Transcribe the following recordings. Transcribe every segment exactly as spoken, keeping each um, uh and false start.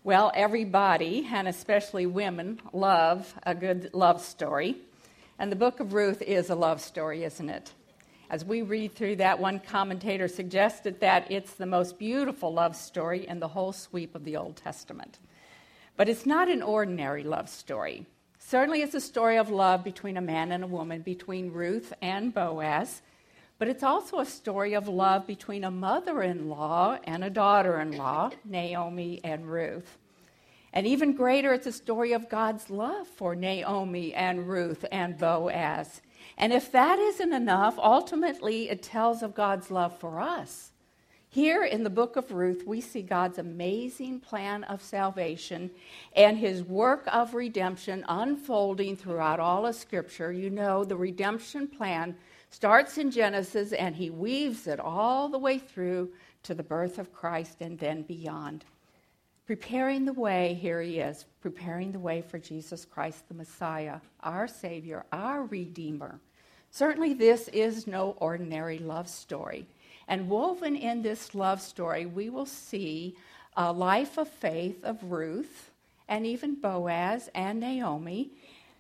Well, everybody, and especially women, love a good love story. And the book of Ruth is a love story, isn't it? As we read through that, one commentator suggested that it's the most beautiful love story in the whole sweep of the Old Testament. But it's not an ordinary love story. Certainly it's a story of love between a man and a woman, between Ruth and Boaz. But it's also a story of love between a mother-in-law and a daughter-in-law, Naomi and Ruth. And even greater, it's a story of God's love for Naomi and Ruth and Boaz. And if that isn't enough, ultimately it tells of God's love for us. Here in the book of Ruth, we see God's amazing plan of salvation and his work of redemption unfolding throughout all of Scripture. You know, the redemption plan starts in Genesis, and he weaves it all the way through to the birth of Christ and then beyond. Preparing the way, here he is, preparing the way for Jesus Christ, the Messiah, our Savior, our Redeemer. Certainly this is no ordinary love story. And woven in this love story, we will see a life of faith of Ruth and even Boaz and Naomi,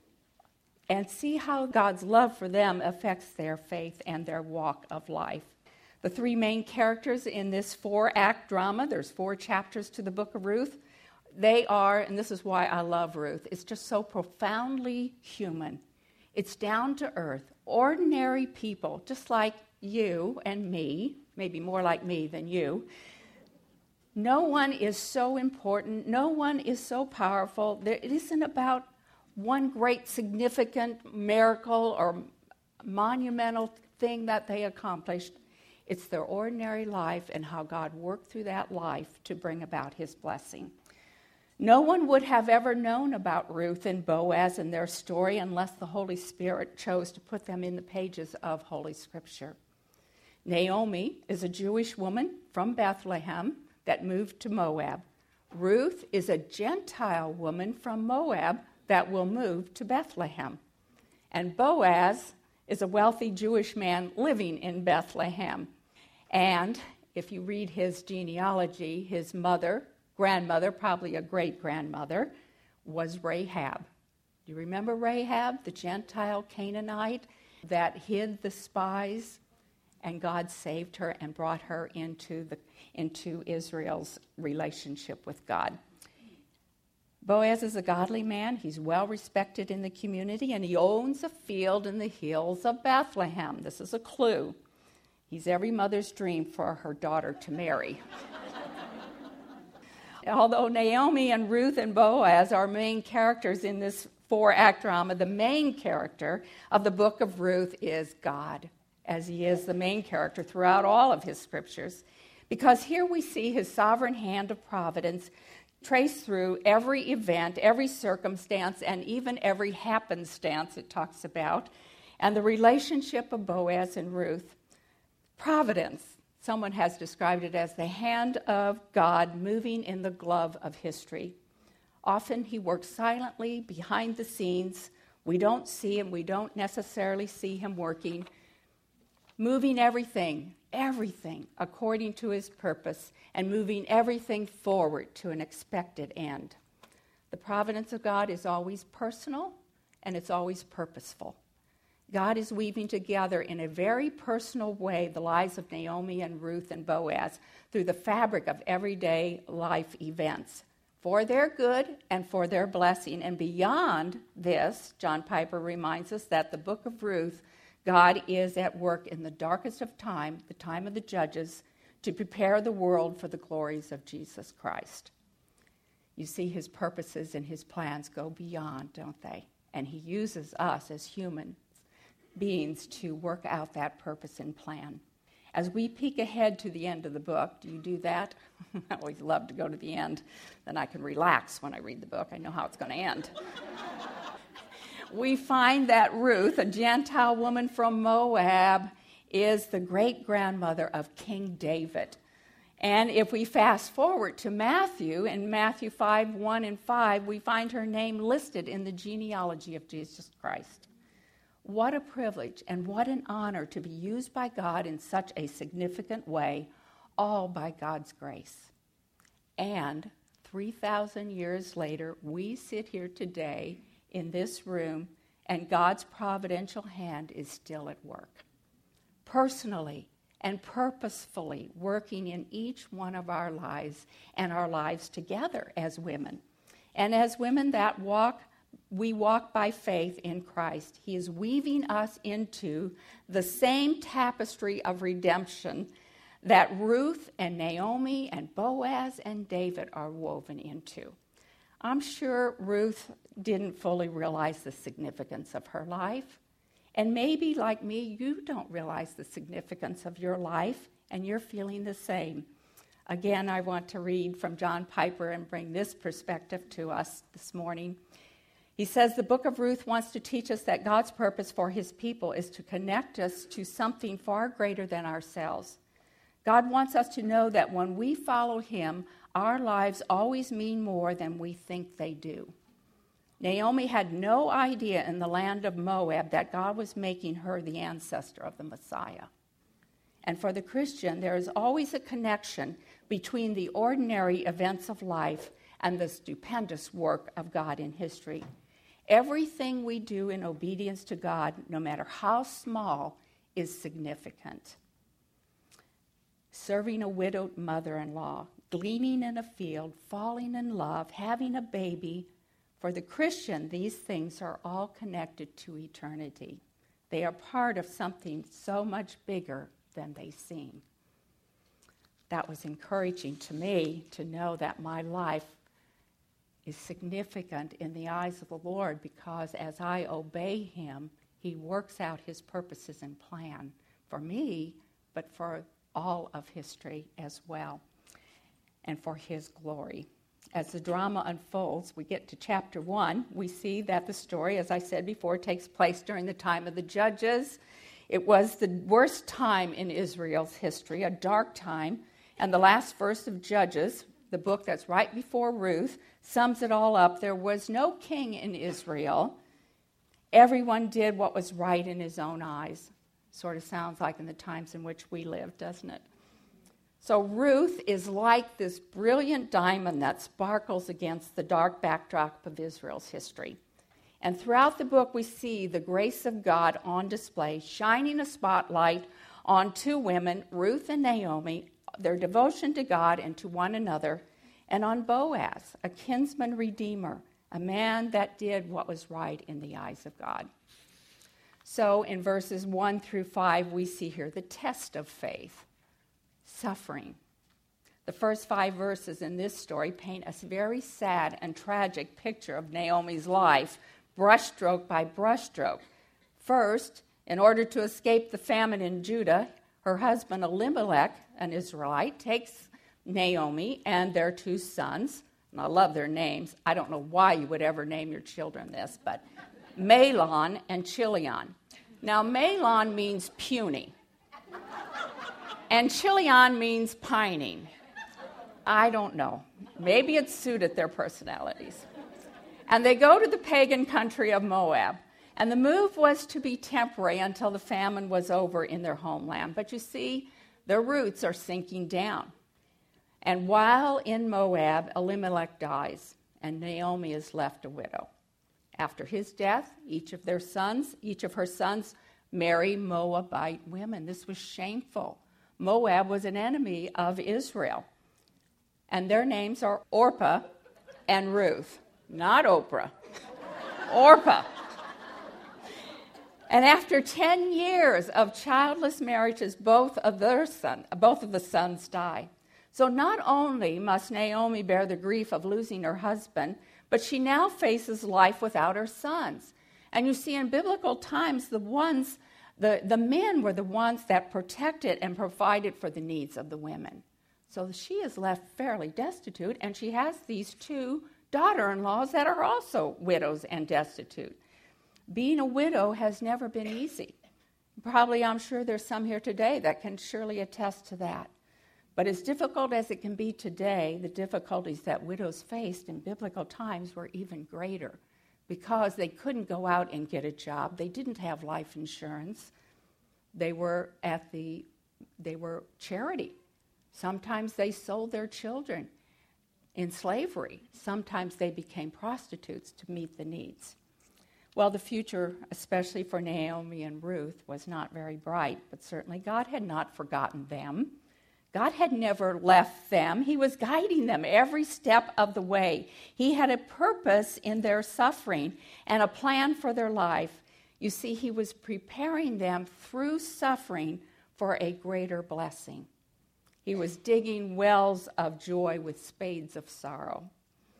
and see how God's love for them affects their faith and their walk of life. The three main characters in this four-act drama, there's four chapters to the book of Ruth, they are, and this is why I love Ruth, it's just so profoundly human. It's down to earth, ordinary people, just like you and me, maybe more like me than you. No one is so important, no one is so powerful. There, it isn't about one great significant miracle or monumental thing that they accomplished. It's their ordinary life and how God worked through that life to bring about his blessing. No one would have ever known about Ruth and Boaz and their story unless the Holy Spirit chose to put them in the pages of Holy Scripture. Naomi is a Jewish woman from Bethlehem that moved to Moab. Ruth is a Gentile woman from Moab that will move to Bethlehem. And Boaz is a wealthy Jewish man living in Bethlehem. And if you read his genealogy, his mother, grandmother, probably a great-grandmother, was Rahab. Do you remember Rahab, the Gentile Canaanite that hid the spies? And God saved her and brought her into the into Israel's relationship with God. Boaz is a godly man. He's well respected in the community, and he owns a field in the hills of Bethlehem. This is a clue. He's every mother's dream for her daughter to marry. Although Naomi and Ruth and Boaz are main characters in this four-act drama, the main character of the book of Ruth is God, as he is the main character throughout all of his scriptures, because here we see his sovereign hand of providence trace through every event, every circumstance, and even every happenstance it talks about, and the relationship of Boaz and Ruth. Providence, someone has described it as the hand of God moving in the glove of history. Often he works silently behind the scenes. We don't see him. We don't necessarily see him working, moving everything, everything according to his purpose, and moving everything forward to an expected end. The providence of God is always personal, and it's always purposeful. God is weaving together in a very personal way the lives of Naomi and Ruth and Boaz through the fabric of everyday life events for their good and for their blessing. And beyond this, John Piper reminds us that the book of Ruth, God is at work in the darkest of time, the time of the judges, to prepare the world for the glories of Jesus Christ. You see, his purposes and his plans go beyond, don't they? And he uses us as human beings to work out that purpose and plan. As we peek ahead to the end of the book, do you do that? I always love to go to the end. Then I can relax when I read the book. I know how it's going to end. We find that Ruth, a Gentile woman from Moab, is the great-grandmother of King David. And if we fast forward to Matthew, in Matthew five, one and five, we find her name listed in the genealogy of Jesus Christ. What a privilege and what an honor to be used by God in such a significant way, all by God's grace. And three thousand years later, we sit here today in this room, and God's providential hand is still at work, personally and purposefully working in each one of our lives and our lives together as women. And as women that walk, we walk by faith in Christ. He is weaving us into the same tapestry of redemption that Ruth and Naomi and Boaz and David are woven into. I'm sure Ruth didn't fully realize the significance of her life. And maybe, like me, you don't realize the significance of your life, and you're feeling the same. Again, I want to read from John Piper and bring this perspective to us this morning. He says, the book of Ruth wants to teach us that God's purpose for his people is to connect us to something far greater than ourselves. God wants us to know that when we follow him, our lives always mean more than we think they do. Naomi had no idea in the land of Moab that God was making her the ancestor of the Messiah. And for the Christian, there is always a connection between the ordinary events of life and the stupendous work of God in history. Everything we do in obedience to God, no matter how small, is significant. Serving a widowed mother-in-law, gleaning in a field, falling in love, having a baby. For the Christian, these things are all connected to eternity. They are part of something so much bigger than they seem. That was encouraging to me to know that my life is significant in the eyes of the Lord, because as I obey him, he works out his purposes and plan for me, but for all of history as well, and for his glory. As the drama unfolds, we get to chapter one. We see that the story, as I said before, takes place during the time of the Judges. It was the worst time in Israel's history, a dark time, and the last verse of Judges, the book that's right before Ruth, sums it all up. There was no king in Israel. Everyone did what was right in his own eyes. Sort of sounds like in the times in which we live, doesn't it? So Ruth is like this brilliant diamond that sparkles against the dark backdrop of Israel's history. And throughout the book, we see the grace of God on display, shining a spotlight on two women, Ruth and Naomi, their devotion to God and to one another, and on Boaz, a kinsman redeemer, a man that did what was right in the eyes of God. So in verses one through five, we see here the test of faith, suffering. The first five verses in this story paint a very sad and tragic picture of Naomi's life, brushstroke by brushstroke. First, in order to escape the famine in Judah, her husband Elimelech, an Israelite, takes Naomi and their two sons, and I love their names. I don't know why you would ever name your children this, but Mahlon and Chilion. Now, Mahlon means puny, and Chilion means pining. I don't know. Maybe it suited their personalities. And they go to the pagan country of Moab. And the move was to be temporary until the famine was over in their homeland. But you see, their roots are sinking down. And while in Moab, Elimelech dies, and Naomi is left a widow. After his death, each of their sons, each of her sons, marry Moabite women. This was shameful. Moab was an enemy of Israel. And their names are Orpah and Ruth. Not Oprah. Orpah. And after ten years of childless marriages, both of their son, both of the sons die. So not only must Naomi bear the grief of losing her husband, but she now faces life without her sons. And you see, in biblical times, the ones, the, the men were the ones that protected and provided for the needs of the women. So she is left fairly destitute, and she has these two daughter-in-laws that are also widows and destitute. Being a widow has never been easy. Probably, I'm sure there's some here today that can surely attest to that. But as difficult as it can be today, the difficulties that widows faced in biblical times were even greater, because they couldn't go out and get a job. They didn't have life insurance. They were at the, they were charity. Sometimes they sold their children. in slavery. Sometimes they became prostitutes to meet the needs. Well, the future, especially for Naomi and Ruth, was not very bright, but certainly God had not forgotten them. God had never left them. He was guiding them every step of the way. He had a purpose in their suffering and a plan for their life. You see, he was preparing them through suffering for a greater blessing. He was digging wells of joy with spades of sorrow.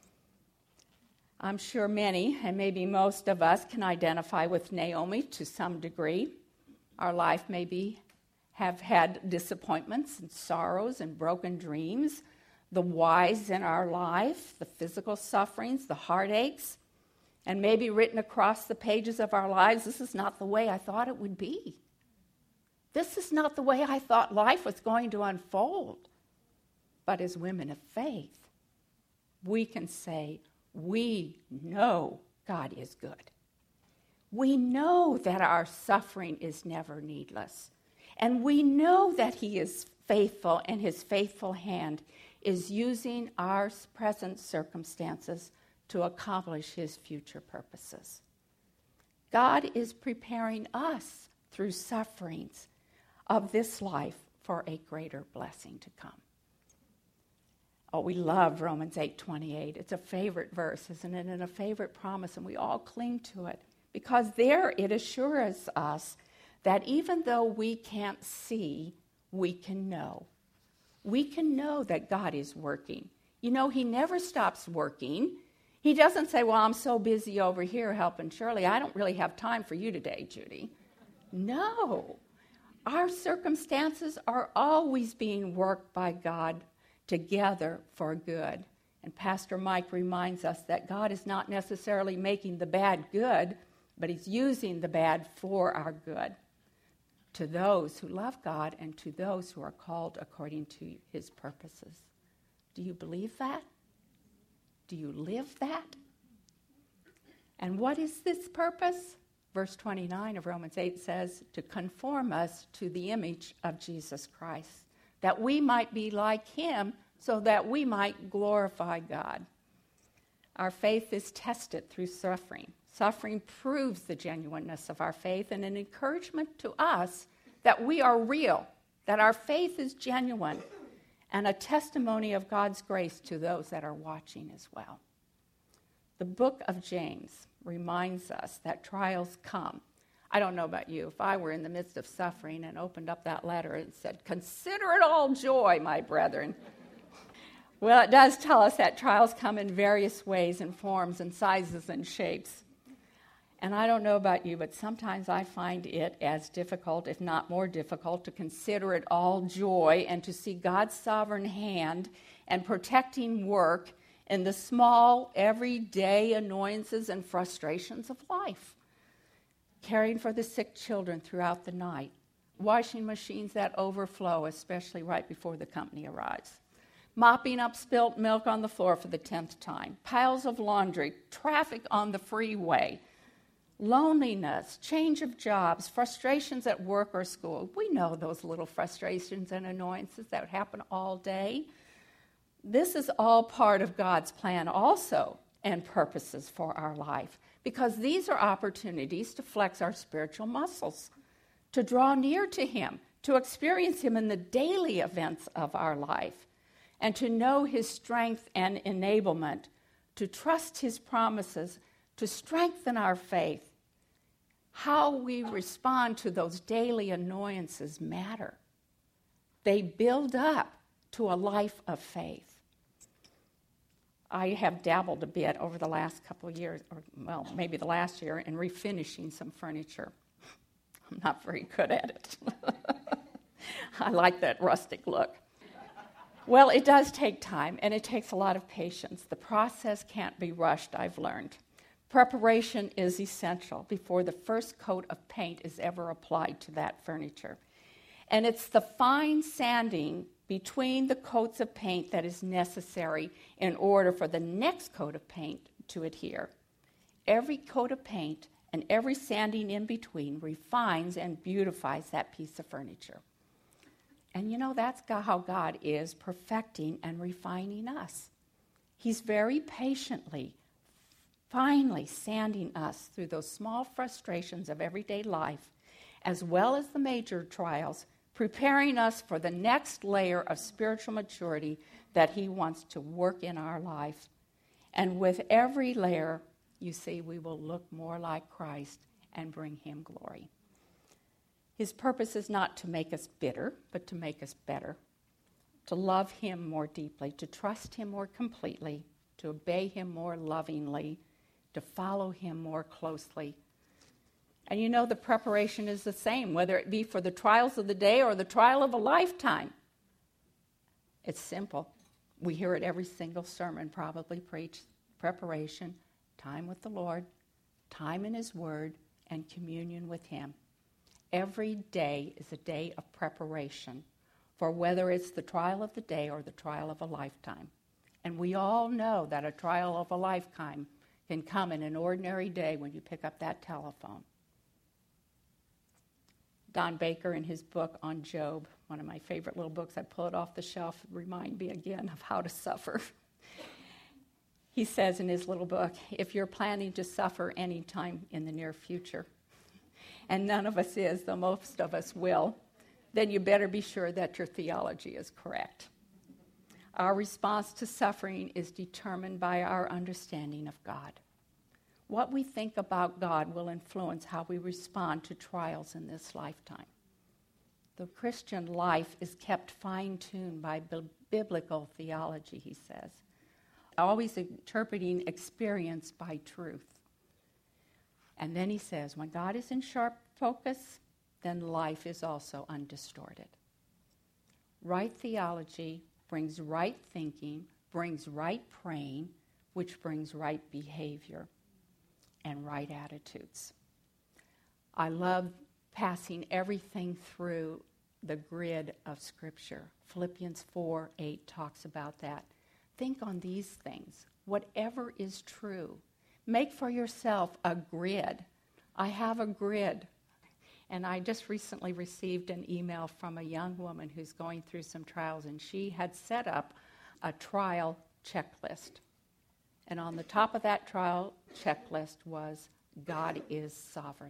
I'm sure many, and maybe most of us, can identify with Naomi to some degree. Our life maybe have had disappointments and sorrows and broken dreams, the whys in our life, the physical sufferings, the heartaches, and maybe written across the pages of our lives, this is not the way I thought it would be. This is not the way I thought life was going to unfold. But as women of faith, we can say, we know God is good. We know that our suffering is never needless. And we know that he is faithful, and his faithful hand is using our present circumstances to accomplish his future purposes. God is preparing us through sufferings of this life for a greater blessing to come. Oh, we love Romans eight twenty-eight. It's a favorite verse, isn't it? And a favorite promise, and we all cling to it. Because there it assures us that even though we can't see, we can know. We can know that God is working. You know, he never stops working. He doesn't say, well, I'm so busy over here helping Shirley, I don't really have time for you today, Judy. No. Our circumstances are always being worked by God together for good. And Pastor Mike reminds us that God is not necessarily making the bad good, but he's using the bad for our good, to those who love God and to those who are called according to his purposes. Do you believe that? Do you live that? And what is this purpose? Verse twenty-nine of Romans eight says, to conform us to the image of Jesus Christ, that we might be like him, so that we might glorify God. Our faith is tested through suffering. Suffering proves the genuineness of our faith and an encouragement to us that we are real, that our faith is genuine, and a testimony of God's grace to those that are watching as well. The book of James reminds us that trials come. I don't know about you. If I were in the midst of suffering and opened up that letter and said, consider it all joy, my brethren. Well, it does tell us that trials come in various ways and forms and sizes and shapes. And I don't know about you, but sometimes I find it as difficult, if not more difficult, to consider it all joy and to see God's sovereign hand and protecting work in the small, everyday annoyances and frustrations of life. Caring for the sick children throughout the night, washing machines that overflow, especially right before the company arrives, mopping up spilt milk on the floor for the tenth time, piles of laundry, traffic on the freeway, loneliness, change of jobs, frustrations at work or school. We know those little frustrations and annoyances that happen all day. This is all part of God's plan also and purposes for our life, because these are opportunities to flex our spiritual muscles, to draw near to him, to experience him in the daily events of our life, and to know his strength and enablement, to trust his promises, to strengthen our faith. How we respond to those daily annoyances matter. They build up to a life of faith. I have dabbled a bit over the last couple of years, or well, maybe the last year, in refinishing some furniture. I'm not very good at it. I like that rustic look. Well, it does take time, and it takes a lot of patience. The process can't be rushed, I've learned. Preparation is essential before the first coat of paint is ever applied to that furniture. And it's the fine sanding between the coats of paint that is necessary in order for the next coat of paint to adhere. Every coat of paint and every sanding in between refines and beautifies that piece of furniture. And you know, that's how God is perfecting and refining us. He's very patiently, finally sanding us through those small frustrations of everyday life, as well as the major trials, preparing us for the next layer of spiritual maturity that he wants to work in our life. And with every layer, you see, we will look more like Christ and bring him glory. His purpose is not to make us bitter, but to make us better, to love him more deeply, to trust him more completely, to obey him more lovingly, to follow him more closely. And you know, the preparation is the same, whether it be for the trials of the day or the trial of a lifetime. It's simple. We hear it every single sermon probably preached. Preparation, time with the Lord, time in his word, and communion with him. Every day is a day of preparation for whether it's the trial of the day or the trial of a lifetime. And we all know that a trial of a lifetime can come in an ordinary day when you pick up that telephone. Don Baker, in his book on Job, one of my favorite little books, I pull it off the shelf to remind me again of how to suffer. He says in his little book, if you're planning to suffer any time in the near future, and none of us is, though most of us will, then you better be sure that your theology is correct. Our response to suffering is determined by our understanding of God. What we think about God will influence how we respond to trials in this lifetime. The Christian life is kept fine-tuned by bi- biblical theology, he says, always interpreting experience by truth. And then he says, when God is in sharp focus, then life is also undistorted. Right theology brings right thinking, brings right praying, which brings right behavior and right attitudes. I love passing everything through the grid of Scripture. Philippians four eight talks about that. Think on these things. Whatever is true, make for yourself a grid. I have a grid. And I just recently received an email from a young woman who's going through some trials, and she had set up a trial checklist. And on the top of that trial checklist was, God is sovereign.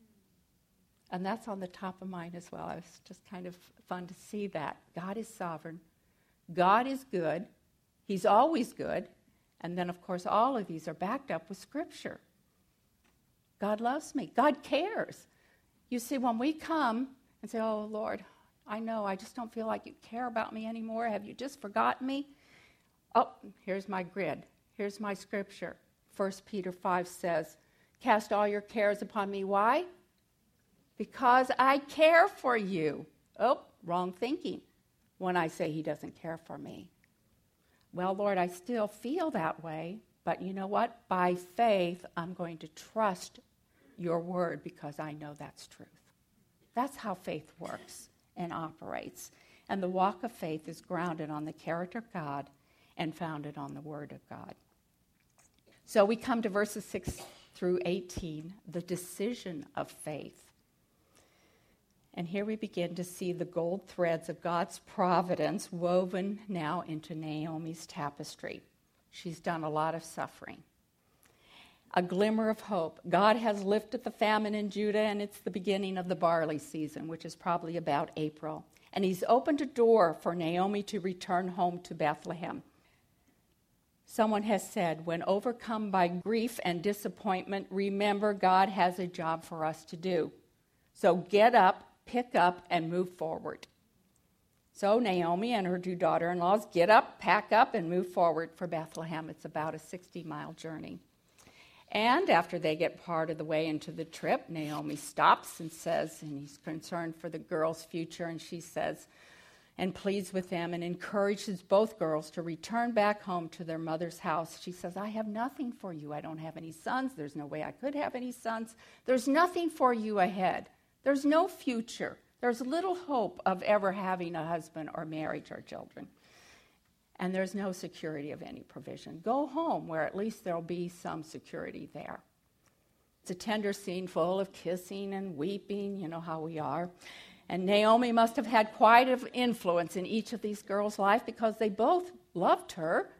And that's on the top of mine as well. It was just kind of fun to see that. God is sovereign. God is good. He's always good. And then, of course, all of these are backed up with Scripture. God loves me. God cares. You see, when we come and say, oh, Lord, I know, I just don't feel like you care about me anymore. Have you just forgotten me? Oh, here's my grid. Here's my Scripture. First Peter five says, cast all your cares upon me. Why? Because I care for you. Oh, wrong thinking when I say he doesn't care for me. Well, Lord, I still feel that way, but you know what? By faith, I'm going to trust your word because I know that's truth. That's how faith works and operates. And the walk of faith is grounded on the character of God and founded on the word of God. So we come to verses six through eighteen, the decision of faith. And here we begin to see the gold threads of God's providence woven now into Naomi's tapestry. She's done a lot of suffering. A glimmer of hope. God has lifted the famine in Judah, and it's the beginning of the barley season, which is probably about April. And he's opened a door for Naomi to return home to Bethlehem. Someone has said, when overcome by grief and disappointment, remember God has a job for us to do. So get up, pick up, and move forward. So Naomi and her two daughter-in-laws get up, pack up, and move forward for Bethlehem. It's about a sixty-mile journey. And after they get part of the way into the trip, Naomi stops and says, and he's concerned for the girls' future, and she says, and pleads with them and encourages both girls to return back home to their mother's house. She says, I have nothing for you. I don't have any sons. There's no way I could have any sons. There's nothing for you ahead. There's no future. There's little hope of ever having a husband or marriage or children. And there's no security of any provision. Go home where at least there'll be some security there. It's a tender scene full of kissing and weeping, you know how we are. And Naomi must have had quite an influence in each of these girls' life because they both loved her.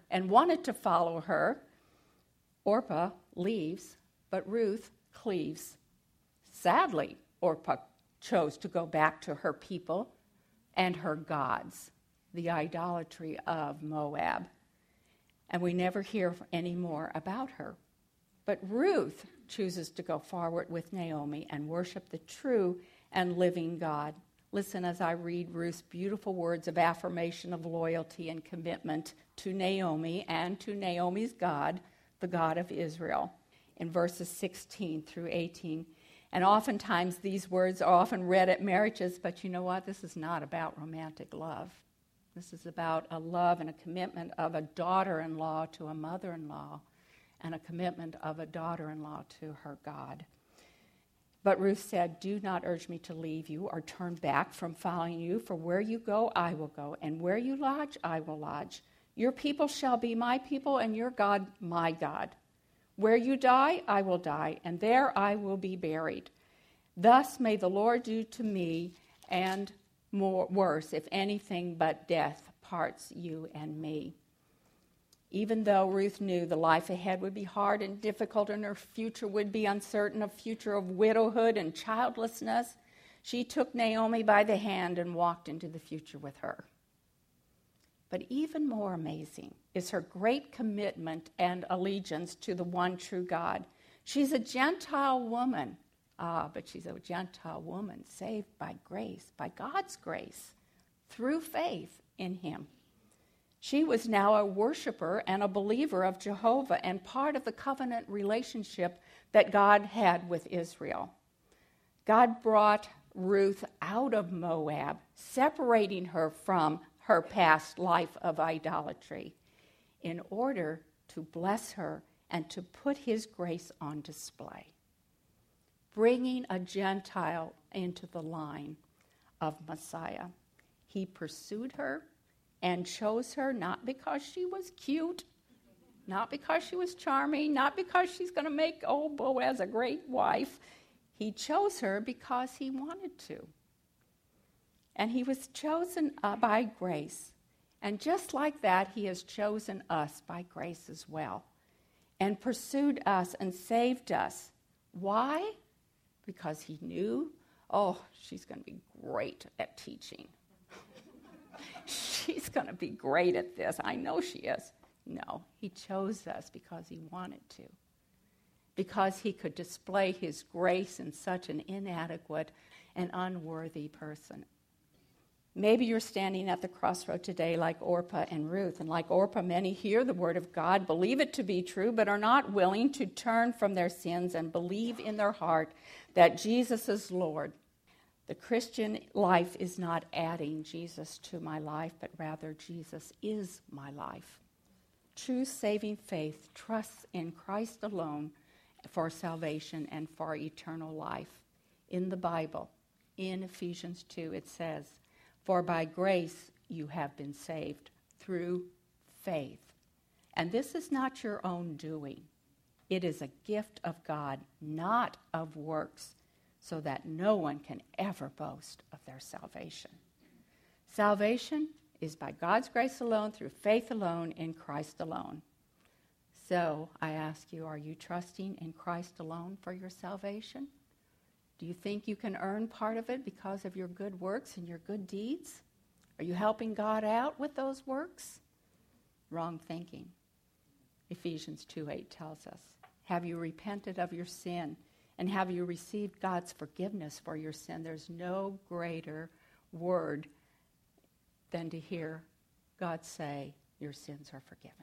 and wanted to follow her. Orpah leaves, but Ruth cleaves. Sadly, Orpah chose to go back to her people and her gods, the idolatry of Moab. And we never hear any more about her. But Ruth chooses to go forward with Naomi and worship the true and living God. Listen as I read Ruth's beautiful words of affirmation of loyalty and commitment to Naomi and to Naomi's God, the God of Israel, in verses sixteen through eighteen. And oftentimes these words are often read at marriages, but you know what? This is not about romantic love. This is about a love and a commitment of a daughter-in-law to a mother-in-law, and a commitment of a daughter-in-law to her God. But Ruth said, "Do not urge me to leave you or turn back from following you, for where you go, I will go, and where you lodge, I will lodge. Your people shall be my people, and your God, my God. Where you die, I will die, and there I will be buried. Thus may the Lord do to me, and more worse, if anything but death parts you and me." Even though Ruth knew the life ahead would be hard and difficult and her future would be uncertain, a future of widowhood and childlessness, she took Naomi by the hand and walked into the future with her. But even more amazing is her great commitment and allegiance to the one true God. She's a Gentile woman. Ah, but she's a Gentile woman saved by grace, by God's grace, through faith in him. She was now a worshiper and a believer of Jehovah and part of the covenant relationship that God had with Israel. God brought Ruth out of Moab, separating her from her past life of idolatry, in order to bless her and to put his grace on display, bringing a Gentile into the line of Messiah. He pursued her and chose her not because she was cute, not because she was charming, not because she's going to make old Boaz a great wife. He chose her because he wanted to. And he was chosen uh, by grace. And just like that, he has chosen us by grace as well, and pursued us and saved us. Why? Because he knew, oh, she's going to be great at teaching. She's going to be great at this. I know she is. No, he chose us because he wanted to. Because he could display his grace in such an inadequate and unworthy person. Maybe you're standing at the crossroad today like Orpah and Ruth. And like Orpah, many hear the word of God, believe it to be true, but are not willing to turn from their sins and believe in their heart that Jesus is Lord. The Christian life is not adding Jesus to my life, but rather Jesus is my life. True saving faith trusts in Christ alone for salvation and for eternal life. In the Bible, in Ephesians two, it says, "For by grace you have been saved through faith. And this is not your own doing. It is a gift of God, not of works, so that no one can ever boast of their salvation." Salvation is by God's grace alone, through faith alone, in Christ alone. So I ask you, are you trusting in Christ alone for your salvation? Do you think you can earn part of it because of your good works and your good deeds? Are you helping God out with those works? Wrong thinking. Ephesians two eight tells us, "Have you repented of your sin? And have you received God's forgiveness for your sin?" There's no greater word than to hear God say, your sins are forgiven.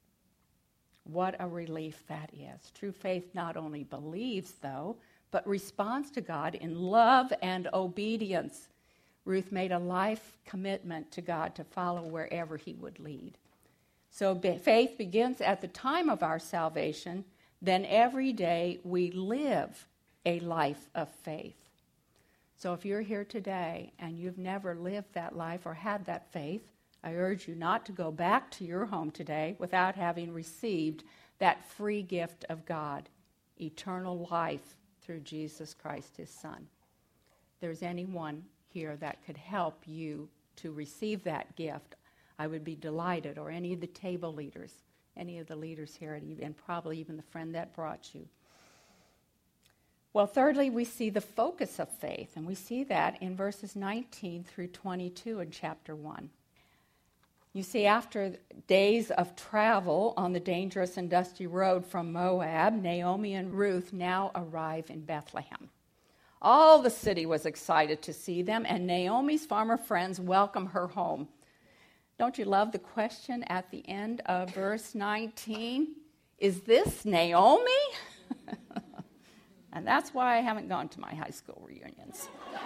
What a relief that is. True faith not only believes, though, but responds to God in love and obedience. Ruth made a life commitment to God to follow wherever he would lead. So be- faith begins at the time of our salvation. Then every day we live a life of faith. So if you're here today and you've never lived that life or had that faith, I urge you not to go back to your home today without having received that free gift of God, eternal life through Jesus Christ, his Son. If there's anyone here that could help you to receive that gift, I would be delighted, or any of the table leaders, any of the leaders here, and probably even the friend that brought you. Well, thirdly, we see the focus of faith, and we see that in verses nineteen through twenty-two in chapter one. You see, after days of travel on the dangerous and dusty road from Moab, Naomi and Ruth now arrive in Bethlehem. All the city was excited to see them, and Naomi's farmer friends welcome her home. Don't you love the question at the end of verse nineteen? Is this Naomi? And that's why I haven't gone to my high school reunions.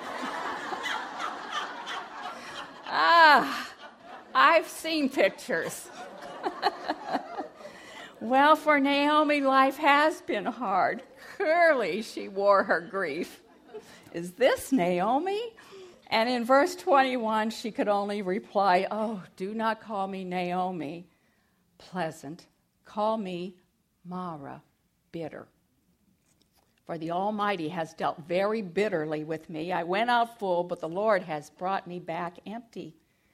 ah, I've seen pictures. Well, for Naomi, life has been hard. Clearly, she wore her grief. Is this Naomi? And in verse twenty-one, she could only reply, oh, do not call me Naomi, pleasant. Call me Mara, bitter. For the Almighty has dealt very bitterly with me. I went out full, but the Lord has brought me back empty.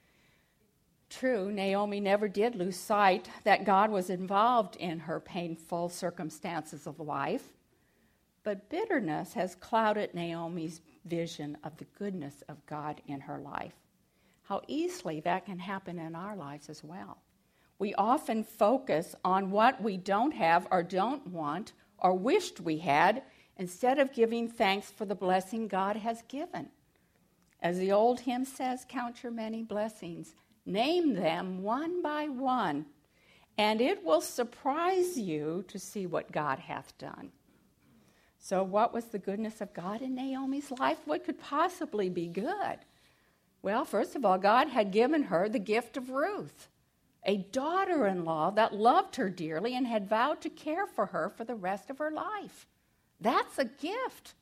True, Naomi never did lose sight that God was involved in her painful circumstances of life. But bitterness has clouded Naomi's vision of the goodness of God in her life. How easily that can happen in our lives as well. We often focus on what we don't have or don't want or wished we had, instead of giving thanks for the blessing God has given. As the old hymn says, count your many blessings. Name them one by one, and it will surprise you to see what God hath done. So what was the goodness of God in Naomi's life? What could possibly be good? Well, first of all, God had given her the gift of Ruth, a daughter-in-law that loved her dearly and had vowed to care for her for the rest of her life. That's a gift.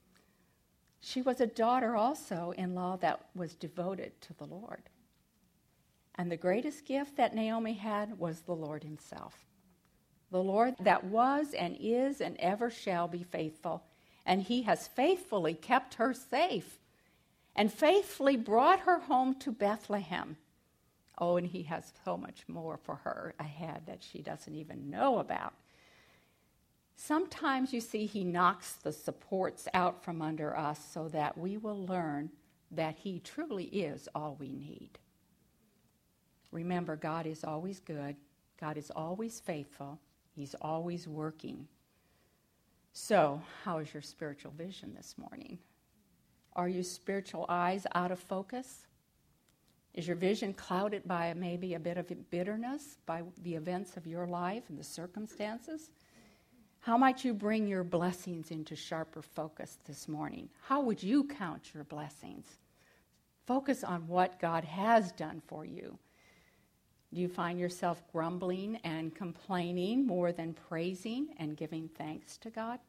She was a daughter also-in-law that was devoted to the Lord. And the greatest gift that Naomi had was the Lord himself. The Lord that was and is and ever shall be faithful. And he has faithfully kept her safe and faithfully brought her home to Bethlehem. Oh, and he has so much more for her ahead that she doesn't even know about. Sometimes, you see, he knocks the supports out from under us so that we will learn that he truly is all we need. Remember, God is always good. God is always faithful. He's always working. So, how is your spiritual vision this morning? Are your spiritual eyes out of focus? Is your vision clouded by maybe a bit of bitterness by the events of your life and the circumstances? How might you bring your blessings into sharper focus this morning? How would you count your blessings? Focus on what God has done for you. Do you find yourself grumbling and complaining more than praising and giving thanks to God?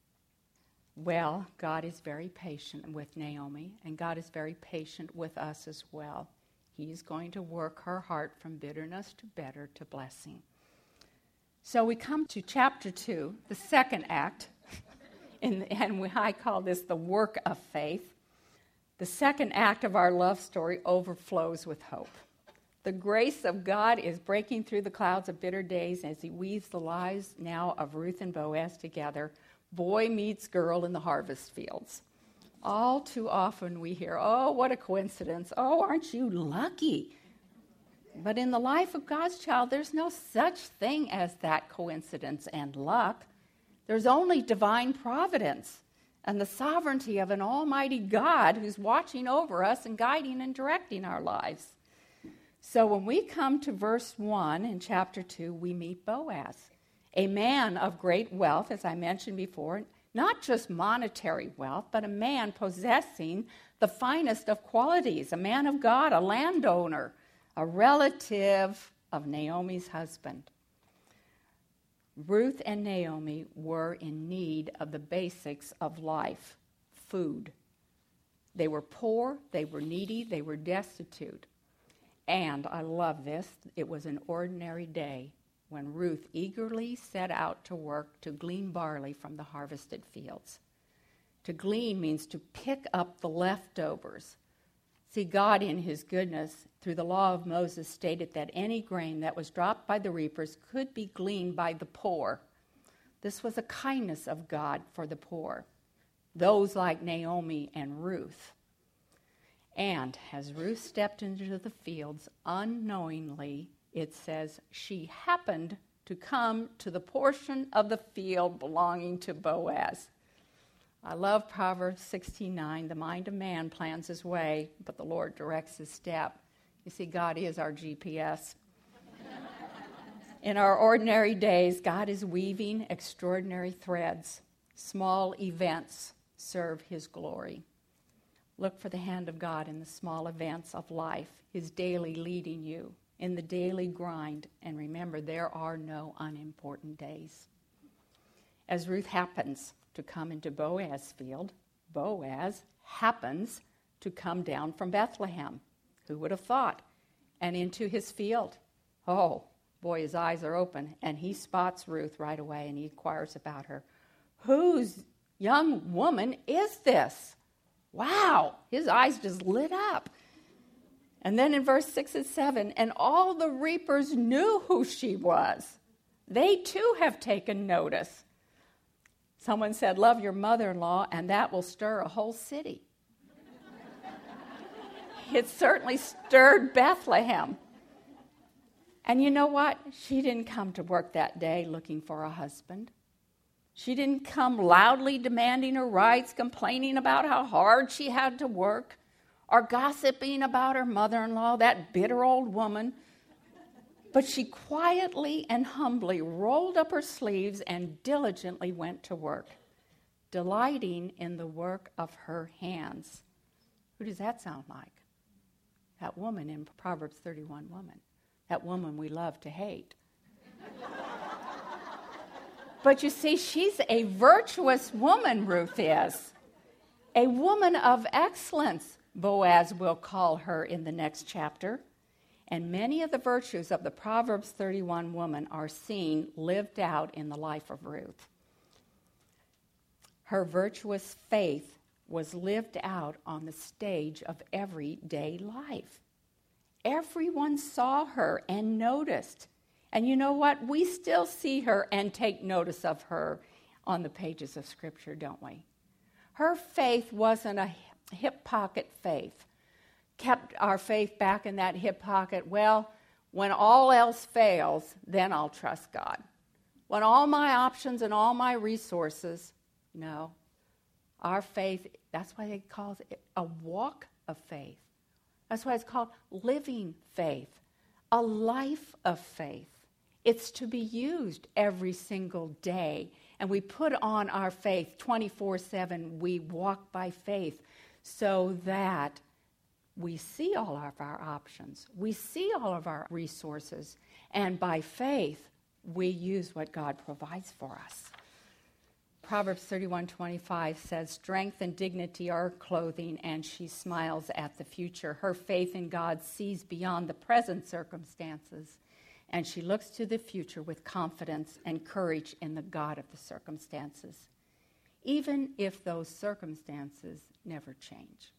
Well, God is very patient with Naomi, and God is very patient with us as well. He's going to work her heart from bitterness to better to blessing. So we come to chapter two, the second act, in, and we, I call this the work of faith. The second act of our love story overflows with hope. The grace of God is breaking through the clouds of bitter days as he weaves the lives now of Ruth and Boaz together. Boy meets girl in the harvest fields. All too often we hear, oh, what a coincidence. Oh, aren't you lucky? But in the life of God's child, there's no such thing as that coincidence and luck. There's only divine providence and the sovereignty of an almighty God who's watching over us and guiding and directing our lives. So when we come to verse one in chapter two, we meet Boaz, a man of great wealth, as I mentioned before, not just monetary wealth, but a man possessing the finest of qualities, a man of God, a landowner, a relative of Naomi's husband. Ruth and Naomi were in need of the basics of life, food. They were poor, they were needy, they were destitute. And I love this, it was an ordinary day when Ruth eagerly set out to work to glean barley from the harvested fields. To glean means to pick up the leftovers See, God in his goodness, through the law of Moses, stated that any grain that was dropped by the reapers could be gleaned by the poor. This was a kindness of God for the poor, those like Naomi and Ruth. And as Ruth stepped into the fields unknowingly, it says she happened to come to the portion of the field belonging to Boaz. I love Proverbs sixteen nine. The mind of man plans his way, but the Lord directs his step. You see, God is our G P S. In our ordinary days, God is weaving extraordinary threads. Small events serve his glory. Look for the hand of God in the small events of life, his daily leading you, in the daily grind. And remember, there are no unimportant days. As Ruth happens to come into Boaz's field, Boaz happens to come down from Bethlehem. Who would have thought? And into his field. Oh, boy, his eyes are open, and he spots Ruth right away, and he inquires about her. Whose young woman is this? Wow, his eyes just lit up. And then in verse six and seven, and all the reapers knew who she was. They too have taken notice. Someone said, love your mother-in-law, and that will stir a whole city. It certainly stirred Bethlehem. And you know what? She didn't come to work that day looking for a husband. She didn't come loudly demanding her rights, complaining about how hard she had to work, or gossiping about her mother-in-law, that bitter old woman. But she quietly and humbly rolled up her sleeves and diligently went to work, delighting in the work of her hands. Who does that sound like? That woman in Proverbs thirty-one woman. That woman we love to hate. But you see, she's a virtuous woman, Ruth is. A woman of excellence, Boaz will call her in the next chapter. And many of the virtues of the Proverbs thirty-one woman are seen lived out in the life of Ruth. Her virtuous faith was lived out on the stage of everyday life. Everyone saw her and noticed. And you know what? We still see her and take notice of her on the pages of Scripture, don't we? Her faith wasn't a hip pocket faith. Kept our faith back in that hip pocket. Well, when all else fails, then I'll trust God. When all my options and all my resources, no. Our faith, that's why they call it a walk of faith. That's why it's called living faith, a life of faith. It's to be used every single day. And we put on our faith twenty-four seven. We walk by faith so that we see all of our options. We see all of our resources. And by faith, we use what God provides for us. Proverbs thirty-one twenty-five says, strength and dignity are her clothing, and she smiles at the future. Her faith in God sees beyond the present circumstances, and she looks to the future with confidence and courage in the God of the circumstances, even if those circumstances never change.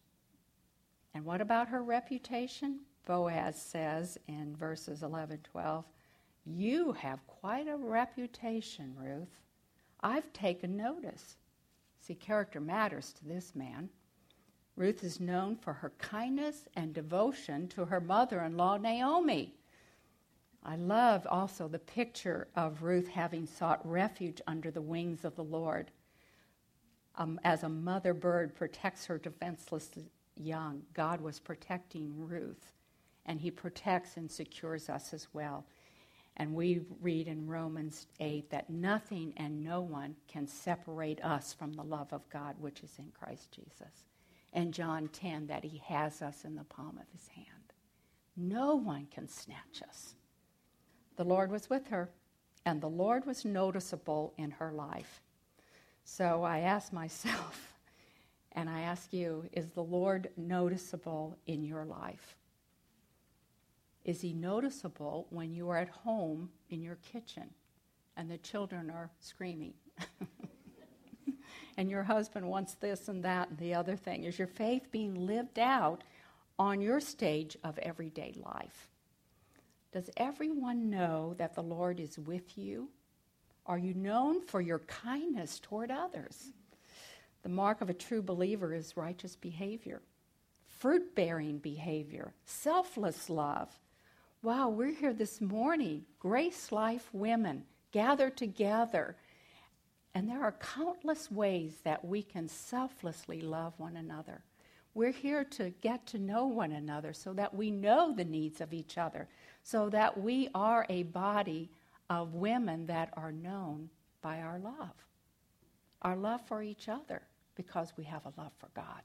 And what about her reputation? Boaz says in verses eleven twelve, you have quite a reputation, Ruth. I've taken notice. See, character matters to this man. Ruth is known for her kindness and devotion to her mother-in-law, Naomi. I love also the picture of Ruth having sought refuge under the wings of the Lord. Um, as a mother bird protects her defenseless young, God was protecting Ruth, and he protects and secures us as well. And we read in Romans eight that nothing and no one can separate us from the love of God, which is in Christ Jesus. And John ten, that he has us in the palm of his hand. No one can snatch us. The Lord was with her, and the Lord was noticeable in her life. So I ask myself, and I ask you, is the Lord noticeable in your life? Is he noticeable when you are at home in your kitchen and the children are screaming? And your husband wants this and that and the other thing. Is your faith being lived out on your stage of everyday life? Does everyone know that the Lord is with you? Are you known for your kindness toward others? The mark of a true believer is righteous behavior, fruit-bearing behavior, selfless love. Wow, we're here this morning, Grace Life women, gathered together. And there are countless ways that we can selflessly love one another. We're here to get to know one another so that we know the needs of each other, so that we are a body of women that are known by our love, our love for each other, because we have a love for God.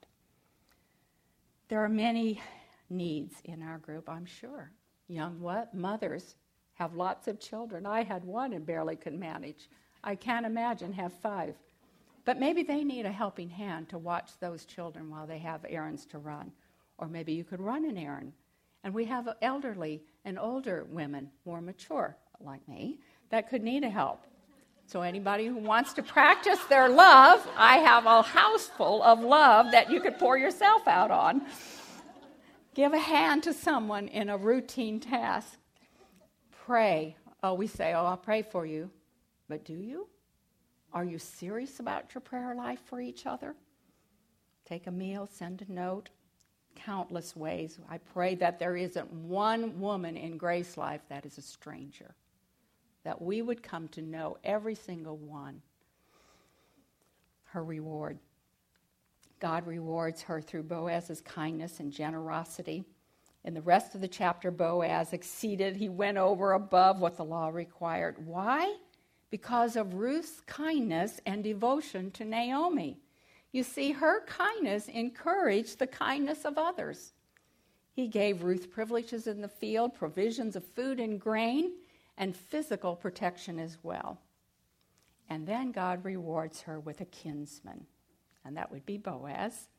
There are many needs in our group, I'm sure. Young what? Mothers have lots of children. I had one and barely could manage. I can't imagine have five. But maybe they need a helping hand to watch those children while they have errands to run. Or maybe you could run an errand. And we have elderly and older women, more mature, like me, that could need a help. So anybody who wants to practice their love, I have a house full of love that you could pour yourself out on. Give a hand to someone in a routine task. Pray. Oh, we say, oh, I'll pray for you. But do you? Are you serious about your prayer life for each other? Take a meal, send a note. Countless ways. I pray that there isn't one woman in Grace Life that is a stranger, that we would come to know every single one. Her reward. God rewards her through Boaz's kindness and generosity. In the rest of the chapter, Boaz exceeded, he went over above what the law required. Why? Because of Ruth's kindness and devotion to Naomi. You see, her kindness encouraged the kindness of others. He gave Ruth privileges in the field, provisions of food and grain, and physical protection as well. And then God rewards her with a kinsman, and that would be Boaz.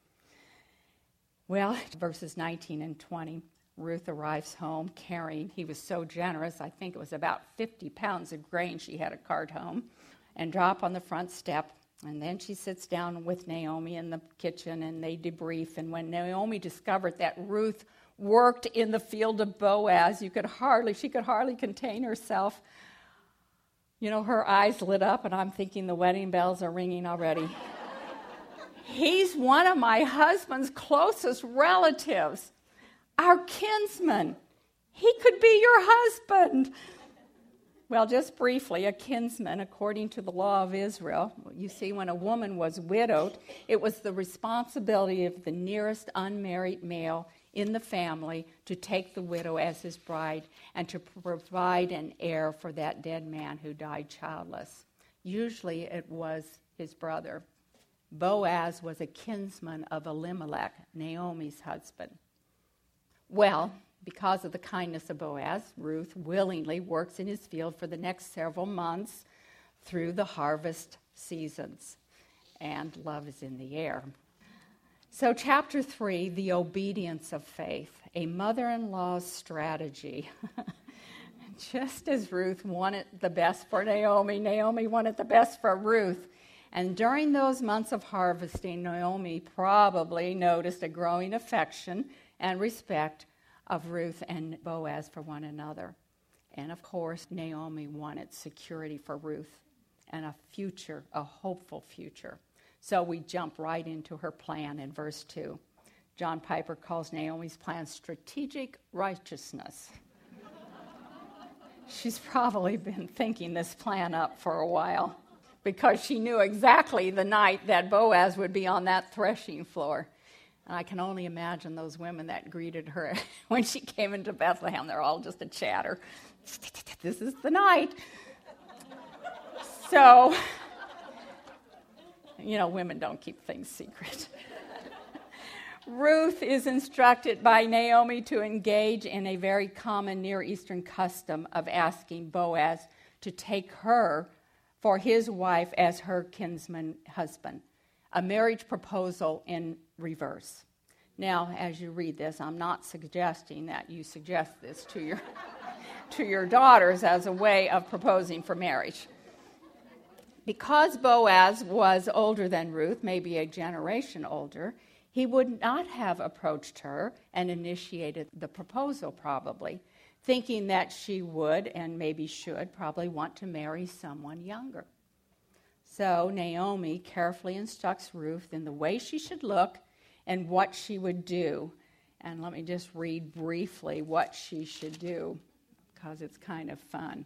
Well, verses nineteen and twenty, Ruth arrives home carrying, he was so generous, I think it was about fifty pounds of grain she had a cart home, and drop on the front step. And then she sits down with Naomi in the kitchen, and they debrief. And when Naomi discovered that Ruth worked in the field of Boaz, you could hardly, she could hardly contain herself. You know, her eyes lit up, and I'm thinking the wedding bells are ringing already. He's one of my husband's closest relatives, our kinsman. He could be your husband. Well, just briefly, a kinsman, according to the law of Israel, you see, when a woman was widowed, it was the responsibility of the nearest unmarried male in the family to take the widow as his bride and to provide an heir for that dead man who died childless. Usually it was his brother. Boaz was a kinsman of Elimelech, Naomi's husband. Well, because of the kindness of Boaz, Ruth willingly works in his field for the next several months through the harvest seasons. And love is in the air. So chapter three, the obedience of faith, a mother-in-law's strategy. Just as Ruth wanted the best for Naomi, Naomi wanted the best for Ruth. And during those months of harvesting, Naomi probably noticed a growing affection and respect of Ruth and Boaz for one another. And of course, Naomi wanted security for Ruth and a future, a hopeful future. So we jump right into her plan in verse two. John Piper calls Naomi's plan strategic righteousness. She's probably been thinking this plan up for a while because she knew exactly the night that Boaz would be on that threshing floor. And I can only imagine those women that greeted her when she came into Bethlehem. They're all just a chatter. This is the night. So, you know, women don't keep things secret. Ruth is instructed by Naomi to engage in a very common Near Eastern custom of asking Boaz to take her for his wife as her kinsman husband, a marriage proposal in reverse. Now, as you read this, I'm not suggesting that you suggest this to your, to your daughters as a way of proposing for marriage. Because Boaz was older than Ruth, maybe a generation older, he would not have approached her and initiated the proposal probably, thinking that she would and maybe should probably want to marry someone younger. So Naomi carefully instructs Ruth in the way she should look and what she would do. And let me just read briefly what she should do, because it's kind of fun.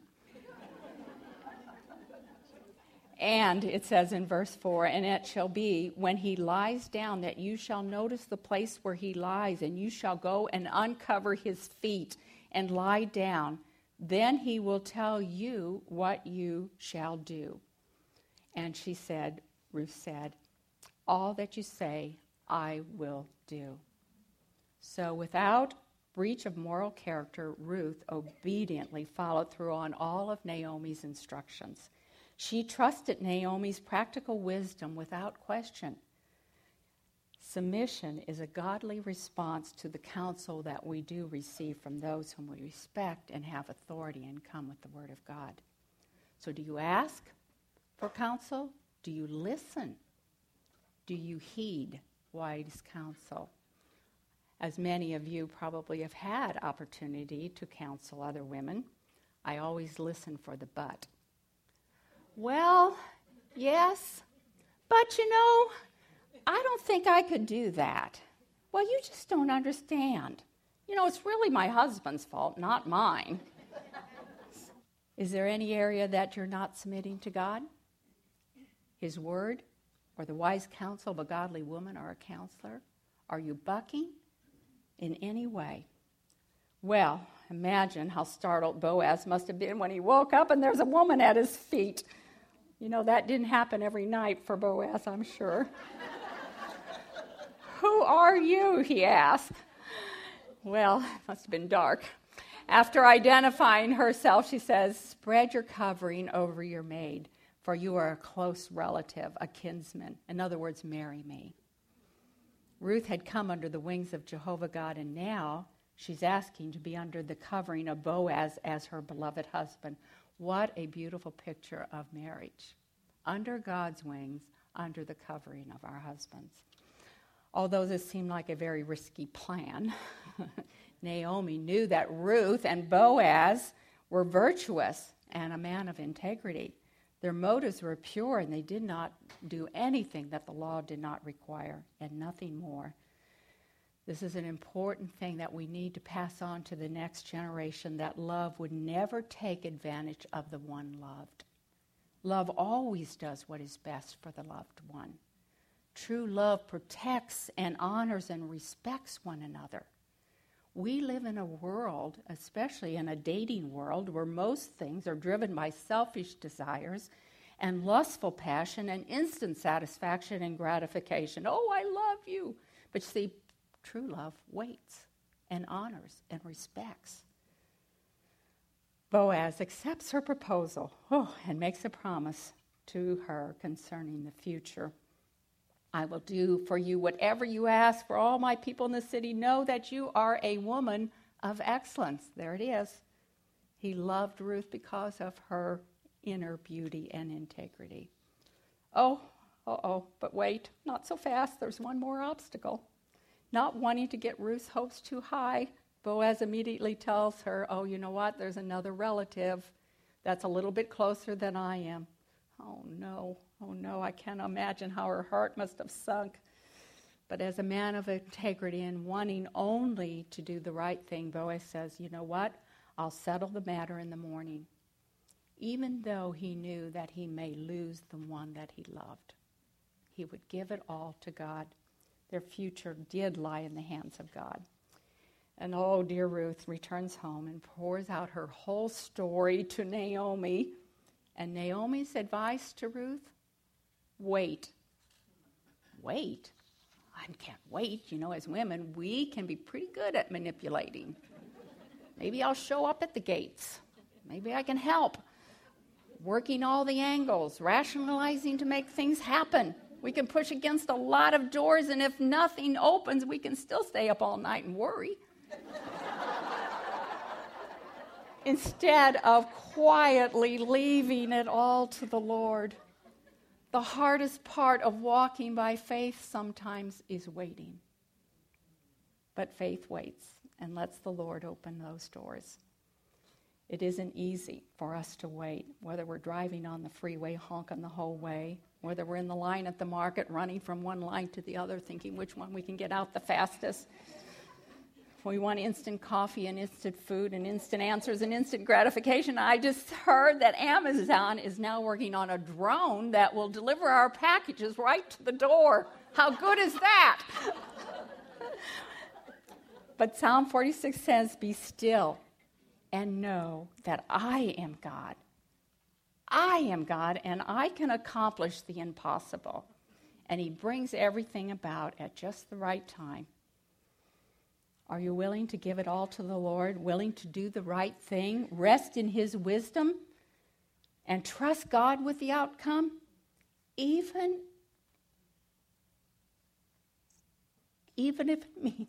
And it says in verse four, and it shall be, when he lies down, that you shall notice the place where he lies, and you shall go and uncover his feet and lie down. Then he will tell you what you shall do. And she said, Ruth said, all that you say, I will do. So without breach of moral character, Ruth obediently followed through on all of Naomi's instructions. She trusted Naomi's practical wisdom without question. Submission is a godly response to the counsel that we do receive from those whom we respect and have authority and come with the Word of God. So do you ask for counsel? Do you listen? Do you heed wise counsel? As many of you probably have had opportunity to counsel other women, I always listen for the but. Well, yes, but you know, I don't think I could do that. Well, you just don't understand. You know, it's really my husband's fault, not mine. Is there any area that you're not submitting to God? His word? Or the wise counsel of a godly woman or a counselor? Are you bucking in any way? Well, imagine how startled Boaz must have been when he woke up and there's a woman at his feet. You know, that didn't happen every night for Boaz, I'm sure. Who are you, he asked. Well, it must have been dark. After identifying herself, she says, spread your covering over your maid, for you are a close relative, a kinsman. In other words, marry me. Ruth had come under the wings of Jehovah God, and now she's asking to be under the covering of Boaz as her beloved husband. What a beautiful picture of marriage. Under God's wings, under the covering of our husbands. Although this seemed like a very risky plan, Naomi knew that Ruth and Boaz were virtuous and a man of integrity. Their motives were pure, and they did not do anything that the law did not require, and nothing more. This is an important thing that we need to pass on to the next generation, that love would never take advantage of the one loved. Love always does what is best for the loved one. True love protects and honors and respects one another. We live in a world, especially in a dating world, where most things are driven by selfish desires and lustful passion and instant satisfaction and gratification. Oh, I love you. But see, true love waits and honors and respects. Boaz accepts her proposal oh, and makes a promise to her concerning the future. I will do for you whatever you ask, for all my people in the city know that you are a woman of excellence. There it is. He loved Ruth because of her inner beauty and integrity. Oh, uh-oh, but wait, not so fast. There's one more obstacle. Not wanting to get Ruth's hopes too high, Boaz immediately tells her, oh, you know what? There's another relative that's a little bit closer than I am. Oh, no. Oh, no, I can't imagine how her heart must have sunk. But as a man of integrity and wanting only to do the right thing, Boaz says, you know what? I'll settle the matter in the morning, even though he knew that he may lose the one that he loved. He would give it all to God. Their future did lie in the hands of God. And oh, dear Ruth returns home and pours out her whole story to Naomi. And Naomi's advice to Ruth, wait. Wait? I can't wait. You know, as women, we can be pretty good at manipulating. Maybe I'll show up at the gates. Maybe I can help. Working all the angles, rationalizing to make things happen. We can push against a lot of doors, and if nothing opens, we can still stay up all night and worry. Instead of quietly leaving it all to the Lord. The hardest part of walking by faith sometimes is waiting. But faith waits and lets the Lord open those doors. It isn't easy for us to wait, whether we're driving on the freeway honking the whole way, whether we're in the line at the market running from one line to the other thinking which one we can get out the fastest. We want instant coffee and instant food and instant answers and instant gratification. I just heard that Amazon is now working on a drone that will deliver our packages right to the door. How good is that? But Psalm forty-six says, "Be still and know that I am God. I am God, and I can accomplish the impossible." And he brings everything about at just the right time. Are you willing to give it all to the Lord, willing to do the right thing, rest in his wisdom, and trust God with the outcome? Even, even if it means,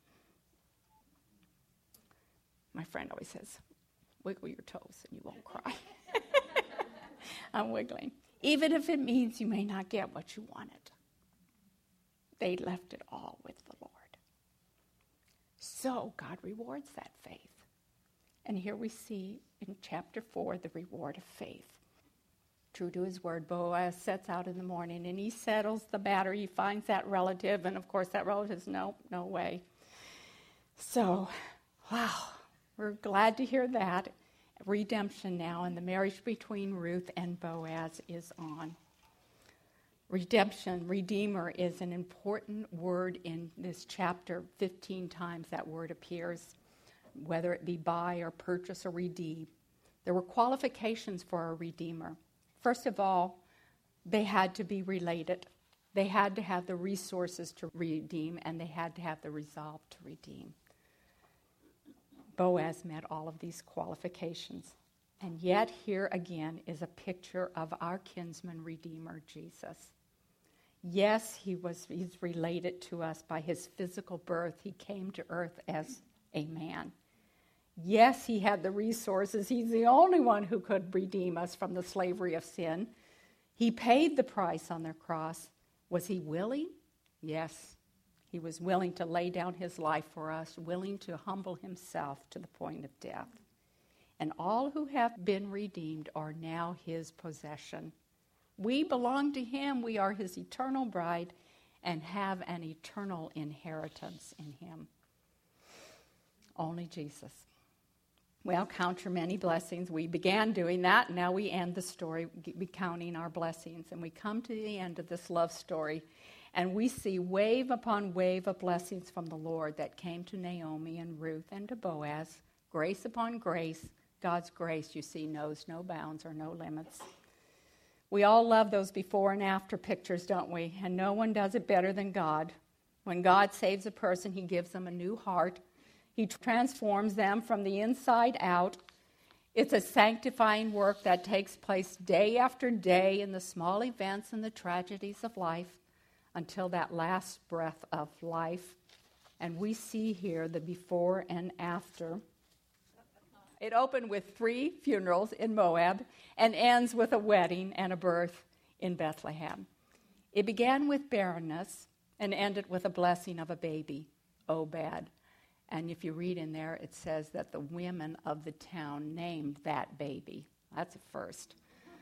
my friend always says, wiggle your toes and you won't cry. I'm wiggling. Even if it means you may not get what you wanted. They left it all with the Lord. So God rewards that faith. And here we see in chapter four the reward of faith. True to his word, Boaz sets out in the morning and he settles the matter. He finds that relative, and of course that relative says, no, no way. So, wow, we're glad to hear that. Redemption now, and the marriage between Ruth and Boaz is on. Redemption, redeemer, is an important word in this chapter. fifteen times that word appears, whether it be buy or purchase or redeem. There were qualifications for a redeemer. First of all, they had to be related. They had to have the resources to redeem, and they had to have the resolve to redeem. Boaz met all of these qualifications. And yet here again is a picture of our kinsman redeemer, Jesus. Yes, he was he's related to us by his physical birth. He came to earth as a man. Yes, he had the resources. He's the only one who could redeem us from the slavery of sin. He paid the price on the cross. Was he willing? Yes. He was willing to lay down his life for us, willing to humble himself to the point of death. And all who have been redeemed are now his possession. We belong to him. We are his eternal bride and have an eternal inheritance in him. Only Jesus. Well, count your many blessings. We began doing that. Now we end the story counting our blessings. And we come to the end of this love story. And we see wave upon wave of blessings from the Lord that came to Naomi and Ruth and to Boaz. Grace upon grace. God's grace, you see, knows no bounds or no limits. We all love those before and after pictures, don't we? And no one does it better than God. When God saves a person, he gives them a new heart. He transforms them from the inside out. It's a sanctifying work that takes place day after day in the small events and the tragedies of life until that last breath of life. And we see here the before and after. It opened with three funerals in Moab and ends with a wedding and a birth in Bethlehem. It began with barrenness and ended with a blessing of a baby, Obed. And if you read in there, it says that the women of the town named that baby. That's a first.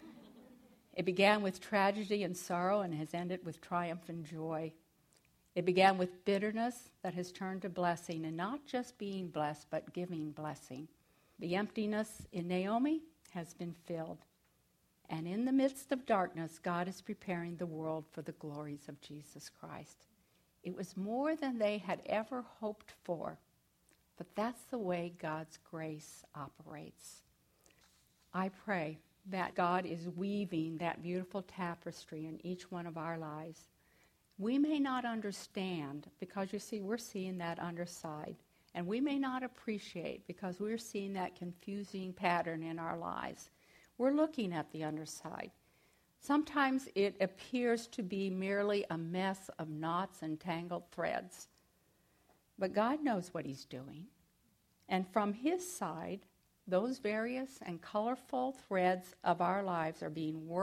It began with tragedy and sorrow and has ended with triumph and joy. It began with bitterness that has turned to blessing, and not just being blessed, but giving blessing. The emptiness in Naomi has been filled. And in the midst of darkness, God is preparing the world for the glories of Jesus Christ. It was more than they had ever hoped for. But that's the way God's grace operates. I pray that God is weaving that beautiful tapestry in each one of our lives. We may not understand, because you see, we're seeing that underside. And we may not appreciate, because we're seeing that confusing pattern in our lives. We're looking at the underside. Sometimes it appears to be merely a mess of knots and tangled threads. But God knows what he's doing. And from his side, those various and colorful threads of our lives are being worked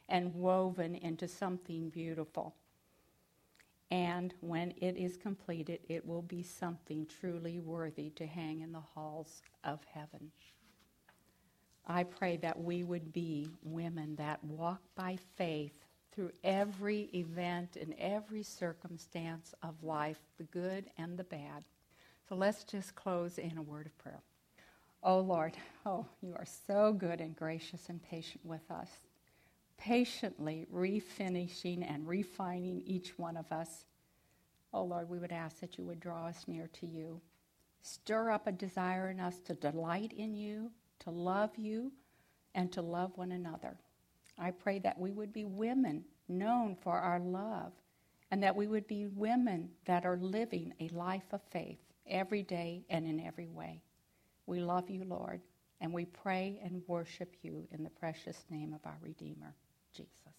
and woven into something beautiful. And when it is completed, it will be something truly worthy to hang in the halls of heaven. I pray that we would be women that walk by faith through every event and every circumstance of life, the good and the bad. So let's just close in a word of prayer. Oh Lord, oh, you are so good and gracious and patient with us, patiently refinishing and refining each one of us. Oh Lord, we would ask that you would draw us near to you. Stir up a desire in us to delight in you, to love you, and to love one another. I pray that we would be women known for our love, and that we would be women that are living a life of faith every day and in every way. We love you, Lord, and we pray and worship you in the precious name of our Redeemer, Jesus.